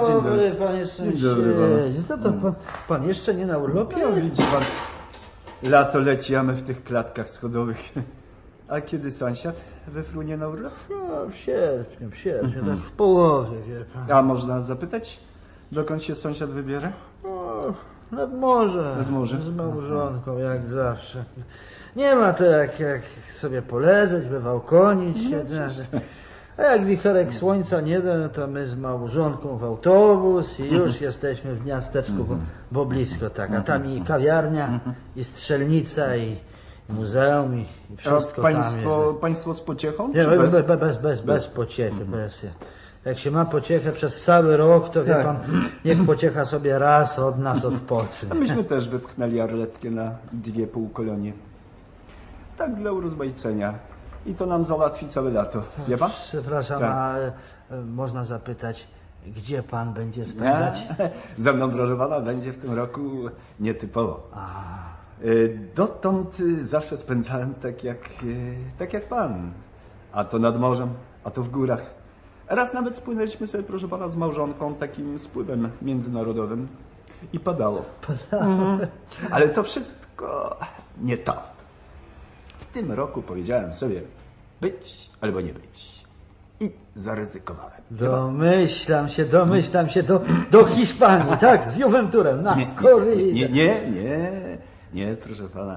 dzień dobry. Panie sąsiedzie. Dzień dobry To pan jeszcze nie na urlopie? No, widzi pan, lato leci, a my w tych klatkach schodowych. A kiedy sąsiad wyfrunie na urlop? No, w sierpniu, tak w połowie, wie pan. A można zapytać, dokąd się sąsiad wybiera? No, nad morze. Nad morze? Z małżonką, jak zawsze. Nie ma to jak sobie poleżeć, wywałkonić się. A jak wicherek słońca nie da, no to my z małżonką w autobus i już jesteśmy w miasteczku, bo blisko tak. A tam i kawiarnia, i strzelnica, i muzeum, i wszystko A tam jest. państwo z pociechą? Nie, bez pociechy. Jak się ma pociechę przez cały rok, to wie pan, niech pociecha sobie raz od nas odpocznie. A myśmy też wypchnęli Arletkę na 2,5 kolonie. Tak dla urozmaicenia. I to nam załatwi całe lato. Wie pan? Przepraszam, Tak. a można zapytać, gdzie pan będzie spędzać? Ze mną, proszę pana, będzie w tym roku nietypowo. Dotąd zawsze spędzałem tak jak pan. A to nad morzem, a to w górach. Raz nawet spłynęliśmy sobie, proszę pana, z małżonką takim spływem międzynarodowym i padało. Ale to wszystko nie to. W tym roku powiedziałem sobie być albo nie być. I zaryzykowałem. Domyślam się do Hiszpanii, tak, z Juventurem, na korridę. Nie, proszę pana.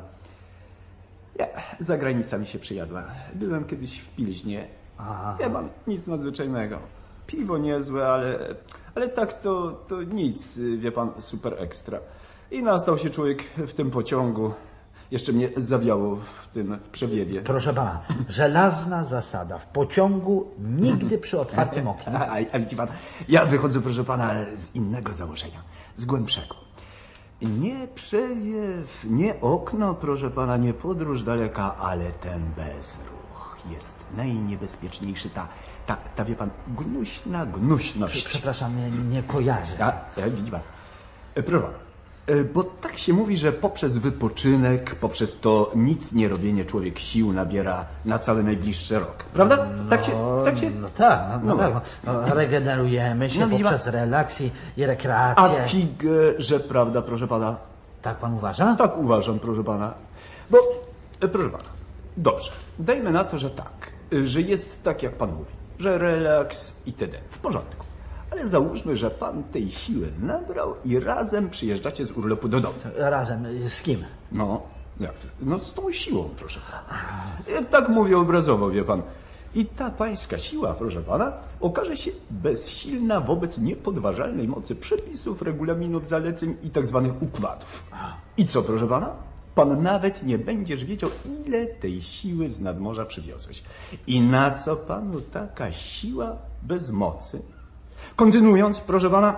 Za granicami się przyjadła. Byłem kiedyś w Pilźnie. Ja mam nic nadzwyczajnego. Piwo niezłe, ale tak to nic, wie pan, super ekstra. I nastał się człowiek w tym pociągu. Jeszcze mnie zawiało w przewiewie. Proszę pana, żelazna zasada. W pociągu nigdy przy otwartym oknie. A widzi pan, ja wychodzę, proszę pana, z innego założenia, z głębszego. Nie przewiew, nie okno, proszę pana, nie podróż daleka, ale ten bezruch jest najniebezpieczniejszy. Ta wie pan, gnuśna gnuśność. Przepraszam, nie kojarzę. Widzi pan, proszę pana. Bo tak się mówi, że poprzez wypoczynek, poprzez to nic nie robienie człowiek sił nabiera na cały najbliższy rok. Prawda? Tak się? No tak. Regenerujemy się poprzez relaks i rekreację. A figę, że prawda, proszę pana. Tak pan uważa? Tak uważam, proszę pana. Bo, proszę pana, dobrze, dajmy na to, że tak, że jest tak, jak pan mówi, że relaks itd. W porządku. Ale załóżmy, że pan tej siły nabrał i razem przyjeżdżacie z urlopu do domu. Razem z kim? No, jak to? No z tą siłą, proszę pana. Tak mówię obrazowo, wie pan. I ta pańska siła, proszę pana, okaże się bezsilna wobec niepodważalnej mocy przepisów, regulaminów, zaleceń i tak zwanych układów. I co, proszę pana? Pan nawet nie będziesz wiedział, ile tej siły z nadmorza przywiozłeś. I na co panu taka siła bez mocy? Kontynuując, proszę pana,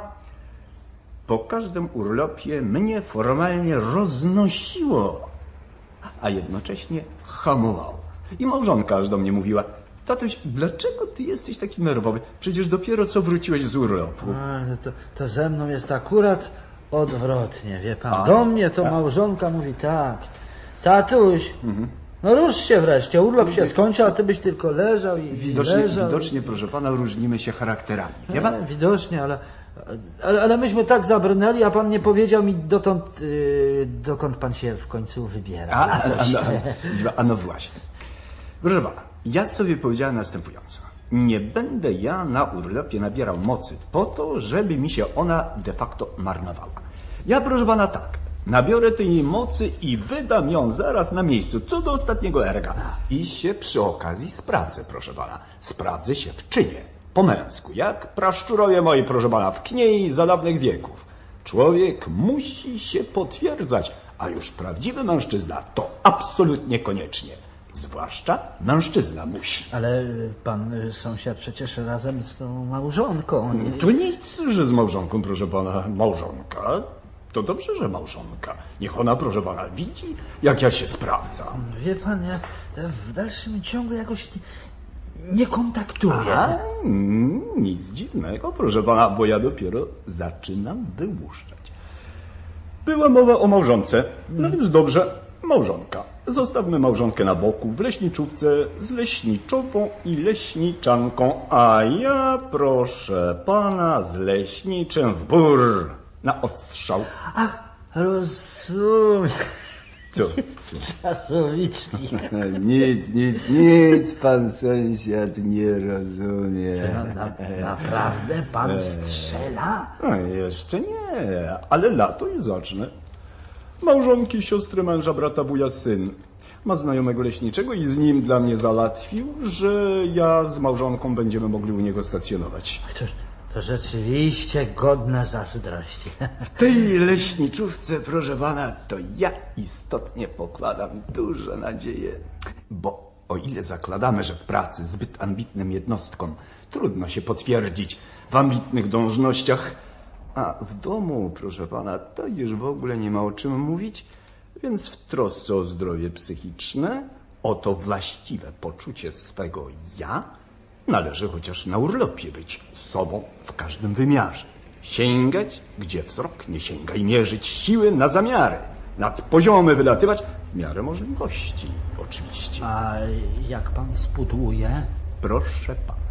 po każdym urlopie mnie formalnie roznosiło, a jednocześnie hamowało. I małżonka aż do mnie mówiła: tatuś, dlaczego ty jesteś taki nerwowy? Przecież dopiero co wróciłeś z urlopu. To ze mną jest akurat odwrotnie, wie pan. Do mnie to małżonka mówi tak: tatuś, no rusz się wreszcie, urlop się skończy, a ty byś tylko leżał i leżał. Widocznie, proszę pana, różnimy się charakterami, wie pan? Widocznie, ale myśmy tak zabrnęli, a pan nie powiedział mi dokąd pan się w końcu wybiera. A no właśnie. Proszę pana, ja sobie powiedziałem następująco. Nie będę ja na urlopie nabierał mocy po to, żeby mi się ona de facto marnowała. Ja, proszę pana, tak. Nabiorę tej mocy i wydam ją zaraz na miejscu, co do ostatniego erga. I się przy okazji sprawdzę, proszę pana. Sprawdzę się w czynie, po męsku, jak praszczurowie moi, proszę pana, w kniei za dawnych wieków. Człowiek musi się potwierdzać, a już prawdziwy mężczyzna to absolutnie koniecznie. Zwłaszcza mężczyzna musi. Ale pan sąsiad przecież razem z tą małżonką. To nic, że z małżonką, proszę pana, małżonka. To dobrze, że małżonka. Niech ona, proszę pana, widzi, jak ja się sprawdzam. Wie pan, ja w dalszym ciągu jakoś nie kontaktuję. Nic dziwnego, proszę pana, bo ja dopiero zaczynam wyłuszczać. Była mowa o małżonce, no więc dobrze, małżonka. Zostawmy małżonkę na boku w leśniczówce z leśniczową i leśniczanką, a ja, proszę pana, z leśniczym w bór na odstrzał. Ach, rozumiem. Co? Czasowiczki. Nic pan sąsiad nie rozumie. Naprawdę pan strzela? No, jeszcze nie, ale lato i zacznę. Małżonki, siostry męża, brata, wuja, syn. Ma znajomego leśniczego i z nim dla mnie załatwił, że ja z małżonką będziemy mogli u niego stacjonować. To rzeczywiście godne zazdrości. W tej leśniczówce, proszę pana, to ja istotnie pokładam duże nadzieje. Bo o ile zakładamy, że w pracy zbyt ambitnym jednostkom trudno się potwierdzić w ambitnych dążnościach, a w domu, proszę pana, to już w ogóle nie ma o czym mówić, więc w trosce o zdrowie psychiczne, o to właściwe poczucie swego ja, należy chociaż na urlopie być sobą w każdym wymiarze. Sięgać, gdzie wzrok nie sięga i mierzyć siły na zamiary. Nad poziomy wylatywać w miarę możliwości, oczywiście. A jak pan spudłuje? Proszę pana.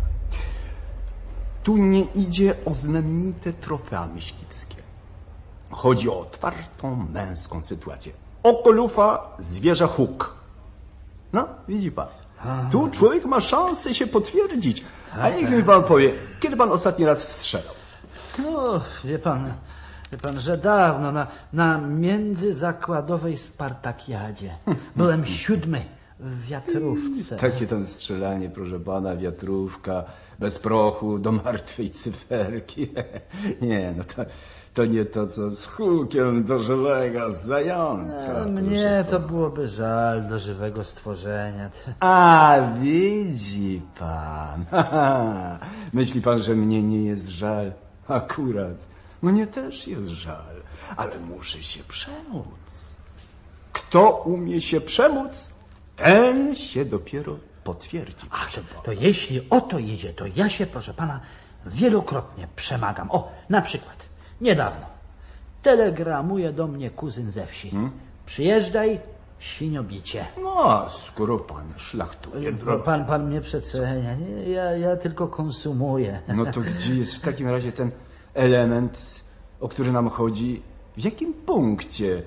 Tu nie idzie o znamienite trofea myśliwskie. Chodzi o otwartą, męską sytuację. Oko lufa, zwierzę huk. No, widzi pan. Tu człowiek ma szansę się potwierdzić. A niech mi pan powie, kiedy pan ostatni raz strzelał? No, wie pan, że dawno na międzyzakładowej Spartakiadzie. Byłem 7 w wiatrówce. Takie tam strzelanie, proszę pana, wiatrówka, bez prochu, do martwej cyferki. Nie, no to nie to, co z hukiem do żywego zająca. Mnie to byłoby żal do żywego stworzenia. A, widzi pan. Myśli pan, że mnie nie jest żal? Akurat. Mnie też jest żal, ale muszę się przemóc. Kto umie się przemóc, ten się dopiero potwierdzi. To jeśli o to idzie, to ja się, proszę pana, wielokrotnie przemagam. O, na przykład niedawno telegramuje do mnie kuzyn ze wsi. Przyjeżdżaj, świniobicie. No, a skoro pan szlachtuje... Pan mnie przecenia. Nie, ja tylko konsumuję. No to gdzie jest w takim razie ten element, o który nam chodzi? W jakim punkcie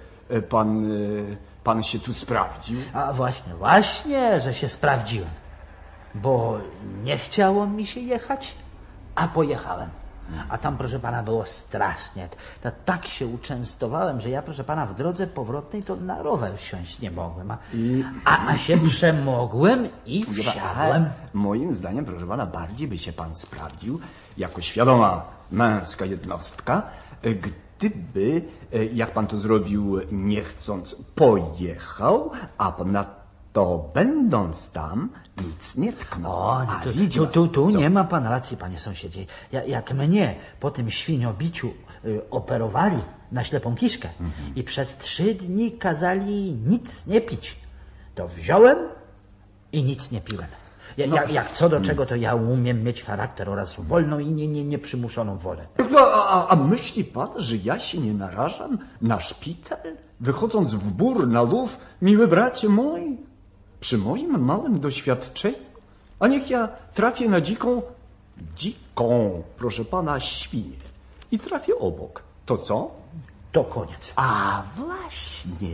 pan się tu sprawdził? A właśnie, że się sprawdziłem. Bo nie chciało mi się jechać, a pojechałem. A tam, proszę pana, było strasznie. Tak się uczęstowałem, że ja, proszę pana, w drodze powrotnej to na rower wsiąść nie mogłem. A się przemogłem i wsiadłem. Moim zdaniem, proszę pana, bardziej by się pan sprawdził jako świadoma męska jednostka, gdyby, jak pan to zrobił nie chcąc, pojechał, a ponadto będąc tam, nic nie tknął. O, tu nie ma pan racji, panie sąsiedzie. Jak mnie po tym świniobiciu operowali na ślepą kiszkę i przez 3 dni kazali nic nie pić, to wziąłem i nic nie piłem. Jak co do czego, to ja umiem mieć charakter oraz wolną i nieprzymuszoną wolę. A myśli pan, że ja się nie narażam na szpital, wychodząc w bór na lów, miły bracie mój? Przy moim małym doświadczeniu? A niech ja trafię na dziką, proszę pana, świnię i trafię obok. To co? To koniec. A właśnie.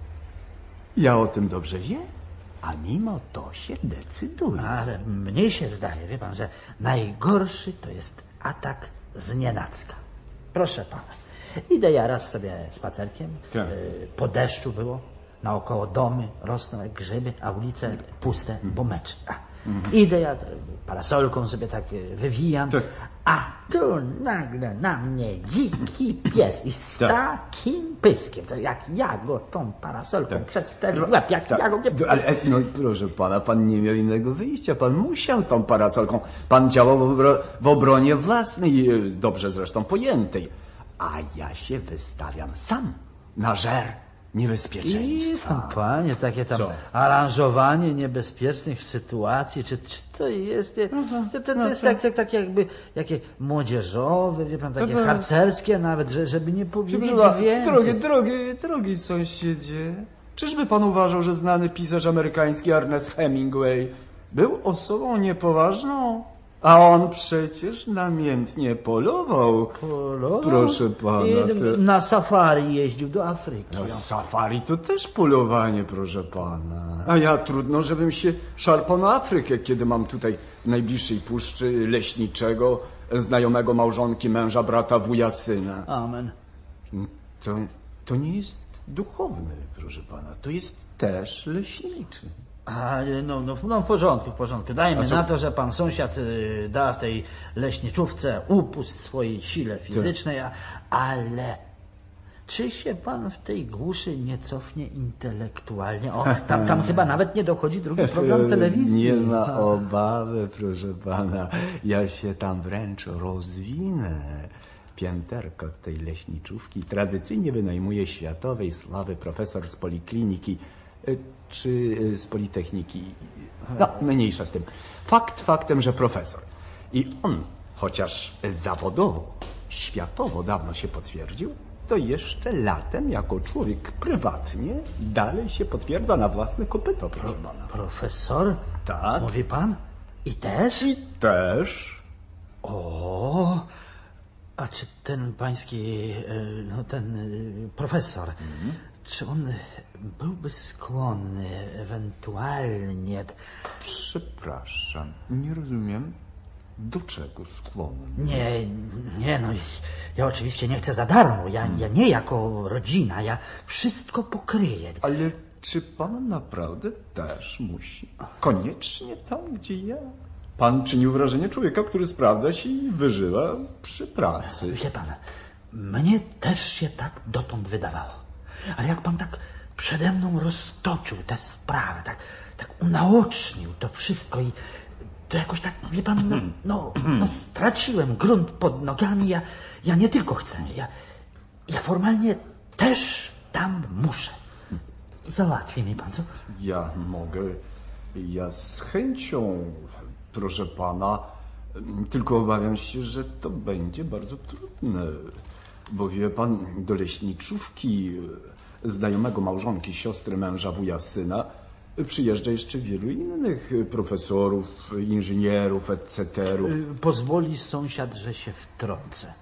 Ja o tym dobrze wiem, a mimo to się decyduję. Ale mnie się zdaje, wie pan, że najgorszy to jest atak znienacka. Proszę pana, idę ja raz sobie spacerkiem, Tak. Po deszczu było, naokoło domy rosną jak grzyby, a ulice puste, bo mecz. Idę ja parasolką sobie tak wywijam, Tak. a tu nagle na mnie dziki pies i z takim pyskiem, to jak ja go tą parasolką przez ten łeb, jak ja go nie... Ale no proszę pana, pan nie miał innego wyjścia, pan musiał tą parasolką, pan działał w obronie własnej, dobrze zresztą pojętej, a ja się wystawiam sam na żer niebezpieczeństwa. Panie, takie tam Co? aranżowanie niebezpiecznych sytuacji, czy to jest, to jest tak jakby, jakie młodzieżowe, wie pan, takie harcerskie nawet, żeby nie powiedzieć więcej. Drogi sąsiedzie, Czyżby pan uważał, że znany pisarz amerykański Ernest Hemingway był osobą niepoważną? A on przecież namiętnie polował. Proszę pana. Na safari jeździł do Afryki. No, safari to też polowanie, proszę pana. A ja trudno, żebym się szarpał na Afrykę, kiedy mam tutaj w najbliższej puszczy leśniczego, znajomego małżonki, męża, brata, wuja, syna. Amen. To nie jest duchowny, proszę pana. To jest też leśniczy. W porządku. Dajmy A co? na to, że pan sąsiad da w tej leśniczówce upust swojej sile fizycznej, ale czy się pan w tej głuszy nie cofnie intelektualnie? Tam chyba nawet nie dochodzi drugi program telewizji. Nie ma obawy, proszę pana. Ja się tam wręcz rozwinę. Pięterko tej leśniczówki tradycyjnie wynajmuje światowej sławy profesor z polikliniki czy z politechniki. No, mniejsza z tym. Fakt faktem, że profesor. I on, chociaż zawodowo, światowo dawno się potwierdził, to jeszcze latem jako człowiek prywatnie dalej się potwierdza na własne kopyto, proszę pana. Profesor? Tak. Mówi pan? I też? I też. O, a czy ten pański, profesor, czy on byłby skłonny ewentualnie... Przepraszam, nie rozumiem, do czego skłonny. Nie, ja oczywiście nie chcę za darmo, ja nie jako rodzina, ja wszystko pokryję. Ale czy pan naprawdę też musi? Koniecznie tam, gdzie ja? Pan czynił wrażenie człowieka, który sprawdza się i wyżywa przy pracy. Wie pan, mnie też się tak dotąd wydawało. Ale jak pan tak przede mną roztoczył tę sprawę, tak unaocznił to wszystko i to jakoś tak, wie pan, straciłem grunt pod nogami. Ja nie tylko chcę, ja formalnie też tam muszę. Załatwi mi pan, co? Ja mogę, ja z chęcią, proszę pana, tylko obawiam się, że to będzie bardzo trudne, bo wie pan, do leśniczówki znajomego małżonki, siostry, męża, wuja, syna przyjeżdża jeszcze wielu innych profesorów, inżynierów, etc. Pozwoli sąsiad, że się wtrącę.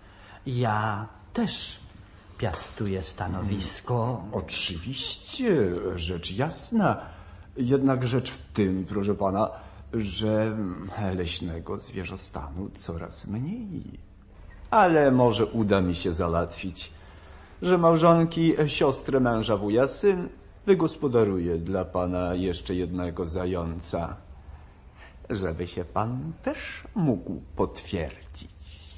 Ja też piastuję stanowisko. Oczywiście, rzecz jasna. Jednak rzecz w tym, proszę pana, że leśnego zwierzostanu coraz mniej. Ale może uda mi się załatwić, że małżonki, siostry, męża, wuja, syn wygospodaruje dla pana jeszcze jednego zająca, żeby się pan też mógł potwierdzić.